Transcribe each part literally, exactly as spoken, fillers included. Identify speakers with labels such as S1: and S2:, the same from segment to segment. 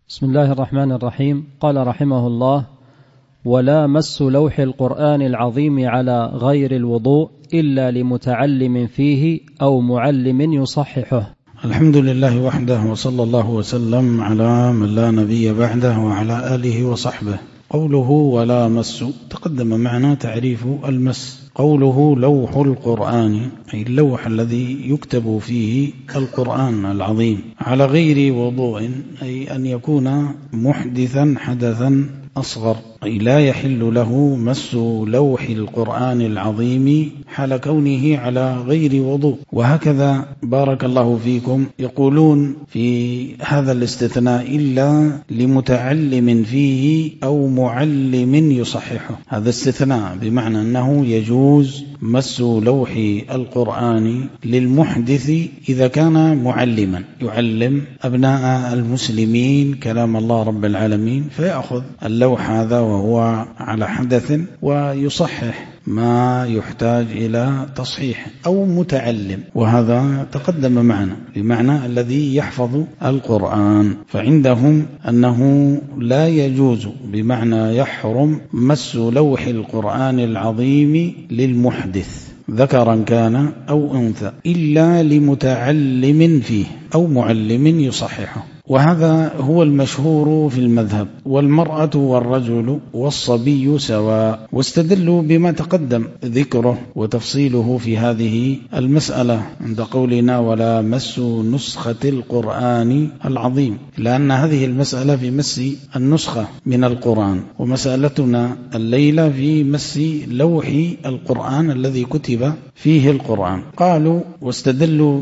S1: بسم الله الرحمن الرحيم. قال رحمه الله: ولا مس لوح القرآن العظيم على غير الوضوء إلا لمتعلم فيه أو معلم يصححه.
S2: الحمد لله وحده، وصلى الله وسلم على من لا نبي بعده وعلى آله وصحبه. قوله ولا مس، تقدم معنا تعريف المس. قوله لوح القرآن، أي اللوح الذي يكتب فيه القرآن العظيم، على غير وضوء، أي أن يكون محدثا حدثا أصغر، أي لا يحل له مس لوح القرآن العظيم حال كونه على غير وضوء. وهكذا بارك الله فيكم يقولون في هذا الاستثناء إلا لمتعلم فيه أو معلم يصححه. هذا استثناء بمعنى أنه يجوز مس لوح القرآن للمحدث إذا كان معلما يعلم أبناء المسلمين كلام الله رب العالمين، فيأخذ اللوح هذا وهو على حدث ويصحح ما يحتاج إلى تصحيح، أو متعلم، وهذا تقدم معنا بمعنى الذي يحفظ القرآن. فعندهم أنه لا يجوز بمعنى يحرم مس لوح القرآن العظيم للمحدث ذكرا كان أو أنثى إلا لمتعلم فيه أو معلم يصححه. وهذا هو المشهور في المذهب. والمرأة والرجل والصبي سواء، واستدلوا بما تقدم ذكره وتفصيله في هذه المسألة عند قولنا ولا مس نسخة القرآن العظيم، لأن هذه المسألة في مس النسخة من القرآن، ومسألتنا الليلة في مس لوح القرآن الذي كتب فيه القرآن. قالوا واستدلوا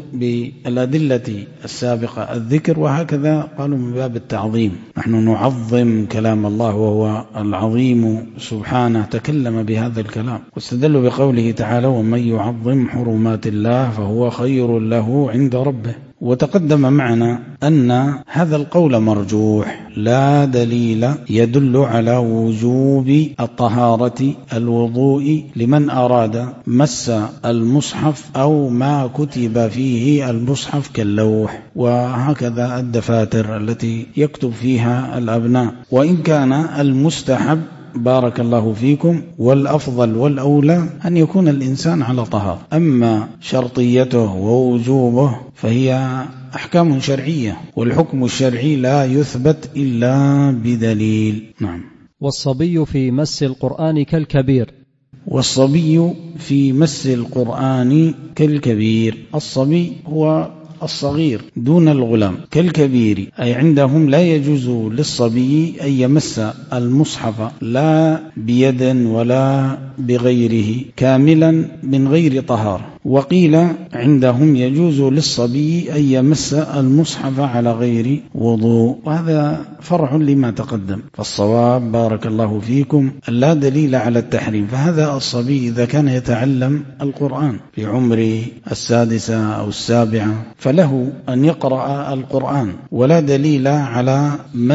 S2: بالأدلة السابقة الذكر، وهكذا قالوا من باب التعظيم. نحن نعظم كلام الله وهو العظيم سبحانه تكلم بهذا الكلام، واستدلوا بقوله تعالى ومن يعظم حرمات الله فهو خير له عند ربه. وتقدم معنا أن هذا القول مرجوح، لا دليل يدل على وجوب الطهارة الوضوء لمن أراد مس المصحف أو ما كتب فيه المصحف كاللوح، وهكذا الدفاتر التي يكتب فيها الأبناء. وإن كان المستحب بارك الله فيكم والأفضل والأولى أن يكون الإنسان على طهارة، أما شرطيته ووجوبه فهي أحكام شرعية، والحكم الشرعي لا يثبت إلا بدليل. نعم.
S1: والصبي في مس القرآن كالكبير.
S2: والصبي في مس القرآن كالكبير. الصبي هو الصغير دون الغلام، كالكبير، أي عندهم لا يجوز للصبي أن يمس المصحف لا بيد ولا بغيره كاملا من غير طهارة. وقيل عندهم يجوز للصبي أن يمس المصحف على غير وضوء، وهذا فرع لما تقدم. فالصواب بارك الله فيكم لا دليل على التحريم، فهذا الصبي إذا كان يتعلم القرآن في عمر السادسة أو السابعة فله أن يقرأ القرآن، ولا دليل على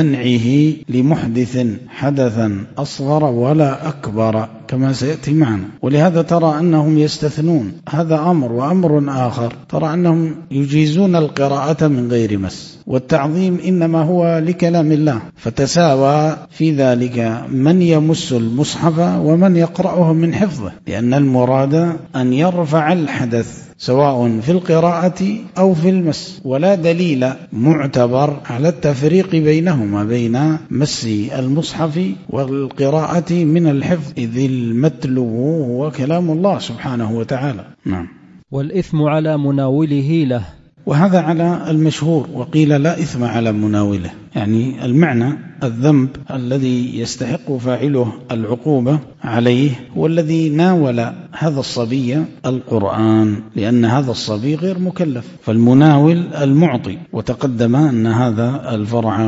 S2: منعه لمحدث حدثا أصغر ولا أكبر كما سيأتي معنا. ولهذا ترى أنهم يستثنون هذا أمر، وأمر آخر ترى أنهم يجيزون القراءة من غير مس، والتعظيم إنما هو لكلام الله، فتساوى في ذلك من يمس المصحف ومن يقرأه من حفظه، لأن المراد أن يرفع الحدث سواء في القراءة أو في المس، ولا دليل معتبر على التفريق بينهما بين مس المصحف والقراءة من الحفظ، إذ المتلو هو كلام الله سبحانه وتعالى. نعم.
S1: والإثم على مناوله له،
S2: وهذا على المشهور، وقيل لا إثم على مناوله، يعني المعنى الذنب الذي يستحق فاعله العقوبة عليه هو الذي ناول هذا الصبي القرآن، لأن هذا الصبي غير مكلف، فالمناول المعطي. وتقدم أن هذا الفرع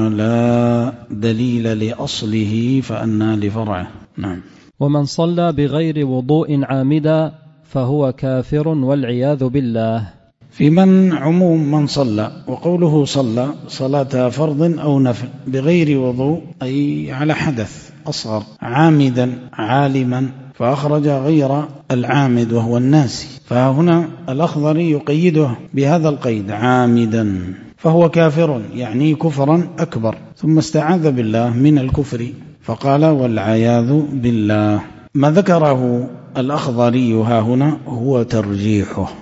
S2: لا دليل لأصله فأنى لفرعه. نعم.
S1: ومن صلى بغير وضوء عامدا فهو كافر والعياذ بالله.
S2: في من عموم من صلى، وقوله صلى صلاة فرض أو نفل بغير وضوء أي على حدث أصغر، عامدا عالما، فأخرج غير العامد وهو الناسي، فهنا الأخضري يقيده بهذا القيد عامدا، فهو كافر يعني كفرا أكبر، ثم استعاذ بالله من الكفر فقال والعياذ بالله. ما ذكره الأخضري ها هنا هو ترجيحه،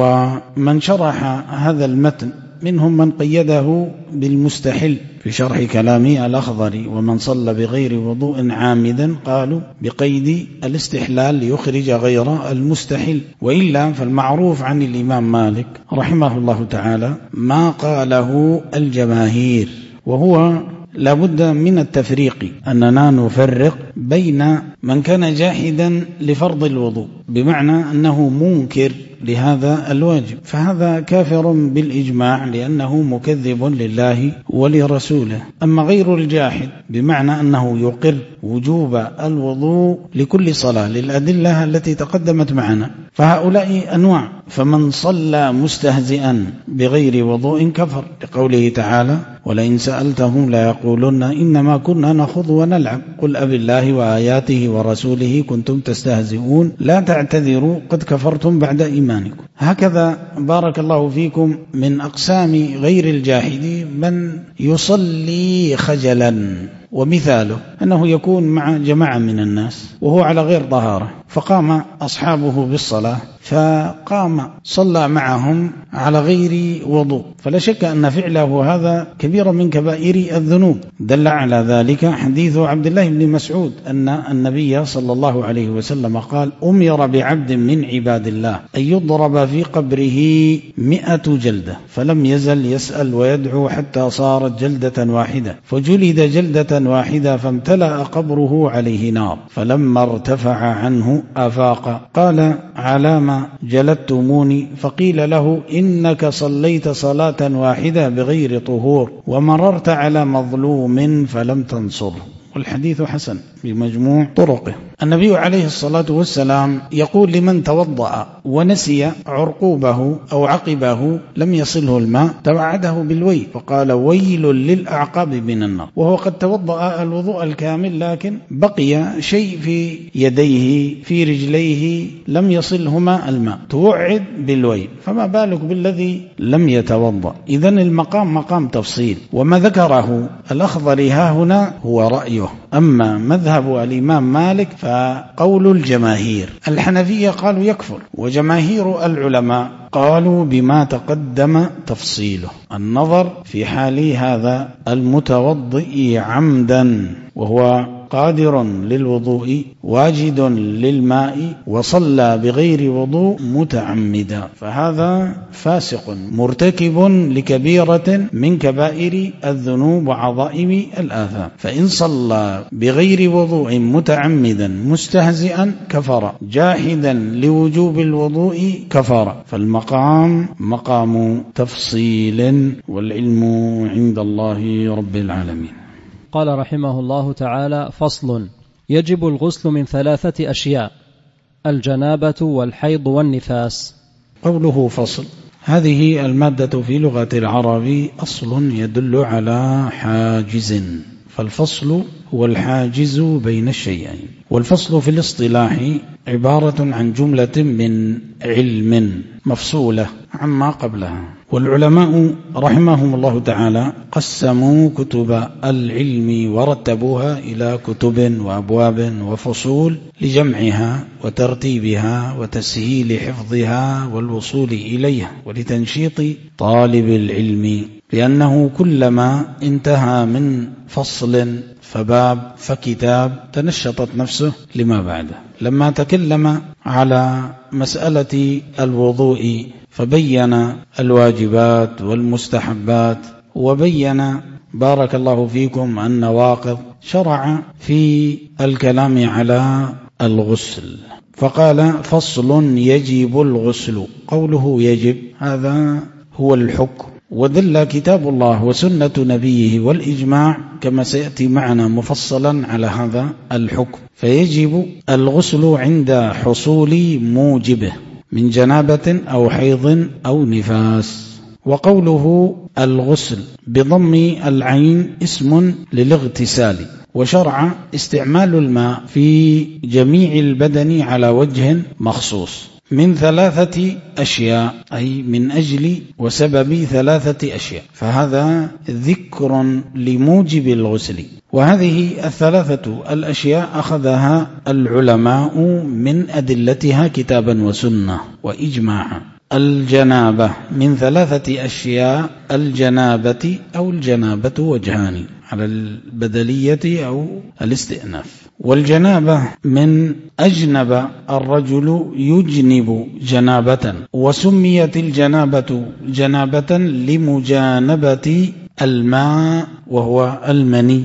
S2: ومن شرح هذا المتن منهم من قيده بالمستحل في شرح كلام الأخضري، ومن صلى بغير وضوء عامدا قالوا بقيد الاستحلال ليخرج غير المستحل، وإلا فالمعروف عن الإمام مالك رحمه الله تعالى ما قاله الجماهير، وهو لابد من التفريق، أننا نفرق بين من كان جاحدا لفرض الوضوء بمعنى أنه منكر لهذا الواجب، فهذا كافر بالإجماع لأنه مكذب لله ولرسوله. أما غير الجاحد بمعنى أنه يقر وجوب الوضوء لكل صلاة للأدلة التي تقدمت معنا، فهؤلاء أنواع. فمن صلى مستهزئا بغير وضوء كفر، لقوله تعالى ولئن سألتهم ليقولن إنما كنا نخوض ونلعب قل أب الله وآياته ورسوله كنتم تستهزئون لا تعتذروا قد كفرتم بعد إيمانكم. هكذا بارك الله فيكم من أقسام غير الجاحد من يصلي خجلا، ومثاله أنه يكون مع جماعة من الناس وهو على غير طهارة، فقام أصحابه بالصلاة فقام صلى معهم على غير وضوء، فلا شك أن فعله هذا كبير من كبائر الذنوب. دل على ذلك حديث عبد الله بن مسعود أن النبي صلى الله عليه وسلم قال أمر بعبد من عباد الله أن يضرب في قبره مئة جلدة فلم يزل يسأل ويدعو حتى صارت جلدة واحدة، فجلد جلدة واحدة فامتلأ قبره عليه نار، فلما ارتفع عنه أفاق قال على ما جلدتموني؟ فقيل له إنك صليت صلاة واحدة بغير طهور ومررت على مظلوم فلم تنصره. والحديث حسن بمجموع طرقه. النبي عليه الصلاة والسلام يقول لمن توضأ ونسي عرقوبه أو عقبه لم يصله الماء توعده بالويل، فقال ويل للأعقاب من النار، وهو قد توضأ الوضوء الكامل لكن بقي شيء في يديه في رجليه لم يصلهما الماء، توعد بالويل، فما بالك بالذي لم يتوضأ. إذن المقام مقام تفصيل، وما ذكره الأخضري ها هنا هو رأيه. أما مذهب الإمام مالك فقول الجماهير. الحنفية قالوا يكفر، وجماهير العلماء قالوا بما تقدم تفصيله، النظر في حال هذا المتوضئ عمدا وهو قادر للوضوء واجد للماء وصلى بغير وضوء متعمدا، فهذا فاسق مرتكب لكبيرة من كبائر الذنوب وعظائم الآثام. فإن صلى بغير وضوء متعمدا مستهزئا كفر، جاحدا لوجوب الوضوء كفر. فالمقام مقام تفصيل، والعلم عند الله رب العالمين.
S1: قال رحمه الله تعالى: فصل: يجب الغسل من ثلاثة أشياء: الجنابة والحيض والنفاس.
S2: قوله فصل، هذه المادة في لغة العرب أصل يدل على حاجز، فالفصل هو الحاجز بين الشيئين. والفصل في الاصطلاح عبارة عن جملة من علم مفصولة عما قبلها. والعلماء رحمهم الله تعالى قسموا كتب العلم ورتبوها إلى كتب وأبواب وفصول لجمعها وترتيبها وتسهيل حفظها والوصول إليها ولتنشيط طالب العلم، لأنه كلما انتهى من فصل فباب فكتاب تنشطت نفسه لما بعده. لما تكلم على مسألة الوضوء فبين الواجبات والمستحبات، وبين بارك الله فيكم النواقض، شرع في الكلام على الغسل فقال فصل يجب الغسل. قوله يجب هذا هو الحكم، ودل كتاب الله وسنة نبيه والإجماع كما سيأتي معنا مفصلا على هذا الحكم. فيجب الغسل عند حصول موجبه من جنابة أو حيض أو نفاس. وقوله الغسل بضم العين اسم للاغتسال، وشرع استعمال الماء في جميع البدن على وجه مخصوص، من ثلاثة أشياء، أي من أجل وسبب ثلاثة أشياء، فهذا ذكر لموجب الغسل. وهذه الثلاثة الأشياء أخذها العلماء من أدلتها كتابا وسنة وإجماعا. الجنابة من ثلاثة أشياء، الجنابة أو الجنابة وجهان على البدلية أو الاستئناف. والجنابة من أجنب الرجل يجنب جنابة، وسميت الجنابة جنابة لمجانبة الماء وهو المني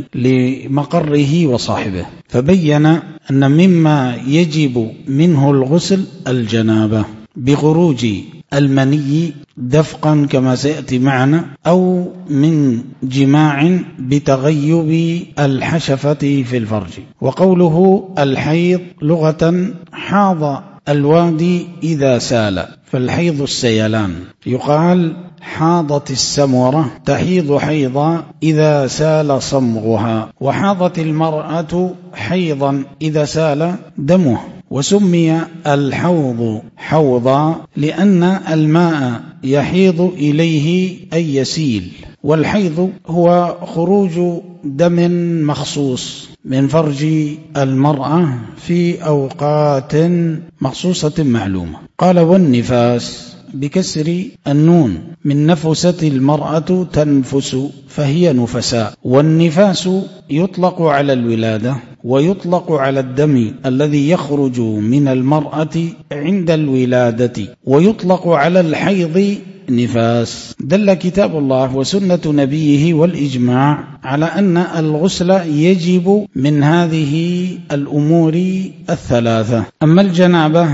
S2: لمقره وصاحبه، فبين أن مما يجب منه الغسل الجنابة بخروج المني دفقا كما سيأتي معنا، أو من جماع بتغيب الحشفة في الفرج. وقوله الحيض لغة حاض الوادي إذا سال، فالحيض السيلان. يقال حاضت السمرة تحيض حيضا إذا سال صمغها، وحاضت المرأة حيضا إذا سال دمه. وسمي الحوض حوضا لأن الماء يحيض إليه أي يسيل. والحيض هو خروج دم مخصوص من فرج المرأة في أوقات مخصوصة معلومة. قال والنفاس بكسر النون، من نفست المرأة تنفس فهي نفساء. والنفاس يطلق على الولادة ويطلق على الدم الذي يخرج من المرأة عند الولادة، ويطلق على الحيض نفاس. دل كتاب الله وسنة نبيه والإجماع على أن الغسل يجب من هذه الأمور الثلاثة. أما الجنابة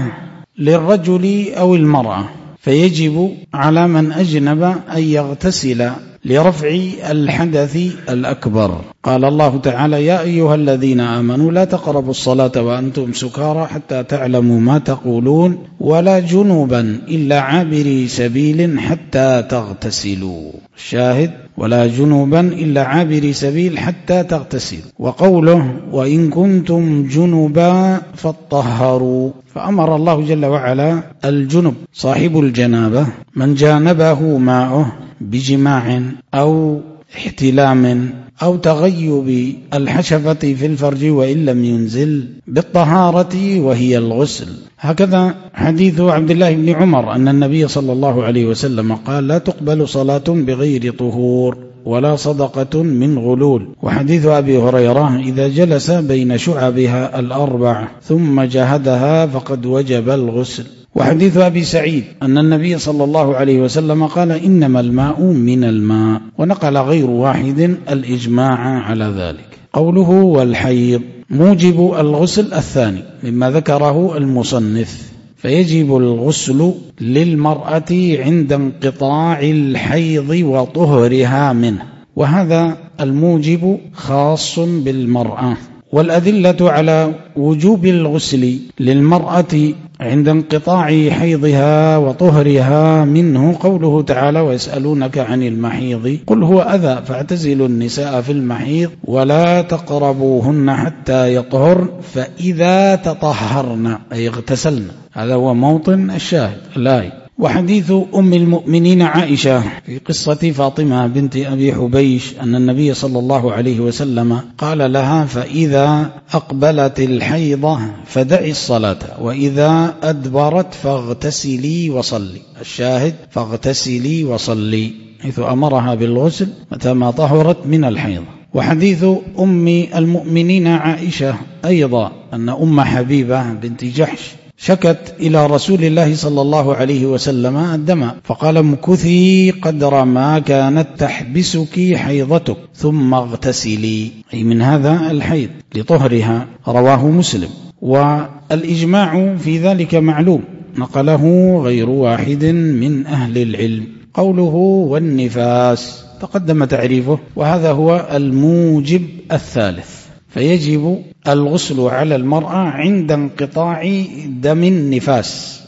S2: للرجل أو المرأة فيجب على من أجنب أن يغتسل لرفع الحدث الأكبر. قال الله تعالى يا أيها الذين آمنوا لا تقربوا الصلاة وأنتم سكارى حتى تعلموا ما تقولون ولا جنوبا إلا عابري سبيل حتى تغتسلوا. الشاهد ولا جنوبا إلا عابري سبيل حتى تغتسلوا. وقوله وإن كنتم جنبا فاطهروا، فأمر الله جل وعلا الجنب صاحب الجنابة من جانبه ماؤه بجماع أو احتلام أو تغيب الحشفة في الفرج وإن لم ينزل بالطهارة وهي الغسل. هكذا حديث عبد الله بن عمر أن النبي صلى الله عليه وسلم قال لا تقبل صلاة بغير طهور ولا صدقة من غلول. وحديث أبي هريرة إذا جلس بين شعبها الأربع ثم جهدها فقد وجب الغسل. وحديث أبي سعيد أن النبي صلى الله عليه وسلم قال إنما الماء من الماء، ونقل غير واحد الإجماع على ذلك. قوله والحيض موجب الغسل الثاني مما ذكره المصنف، فيجب الغسل للمرأة عند انقطاع الحيض وطهرها منه، وهذا الموجب خاص بالمرأة. والأدلة على وجوب الغسل للمرأة عند انقطاع حيضها وطهرها منه قوله تعالى ويسألونك عن المحيض قل هو أذى فاعتزلوا النساء في المحيض ولا تقربوهن حتى يطهرن فإذا تطهرن أي اغتسلن. هذا هو موطن الشاهد الآية. وحديث أم المؤمنين عائشة في قصة فاطمة بنت أبي حبيش أن النبي صلى الله عليه وسلم قال لها فإذا أقبلت الحيضة فدعي الصلاة وإذا أدبرت فاغتسلي وصلي. الشاهد فاغتسلي وصلي، حيث أمرها بالغسل متى ما طهرت من الحيضة. وحديث أم المؤمنين عائشة أيضا أن أم حبيبة بنت جحش شكت إلى رسول الله صلى الله عليه وسلم الدم فقال امكثي قدر ما كانت تحبسك حيضتك ثم اغتسلي، أي من هذا الحيض لطهرها. رواه مسلم. والإجماع في ذلك معلوم نقله غير واحد من أهل العلم. قوله والنفاس تقدم تعريفه، وهذا هو الموجب الثالث، فيجب الغسل على المرأة عند انقطاع دم النفاس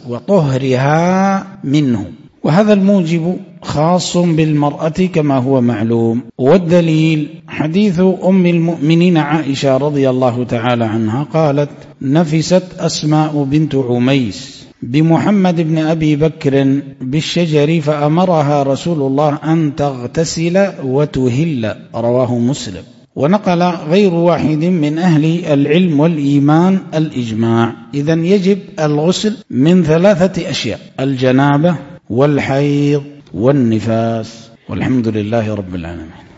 S2: وطهرها منه، وهذا الموجب خاص بالمرأة كما هو معلوم. والدليل حديث أم المؤمنين عائشة رضي الله تعالى عنها قالت نفست أسماء بنت عميس بمحمد بن أبي بكر بالشجر فأمرها رسول الله أن تغتسل وتهل، رواه مسلم. ونقل غير واحد من أهل العلم والإيمان الإجماع. إذن يجب الغسل من ثلاثة أشياء: الجنابة والحيض والنفاس. والحمد لله رب العالمين.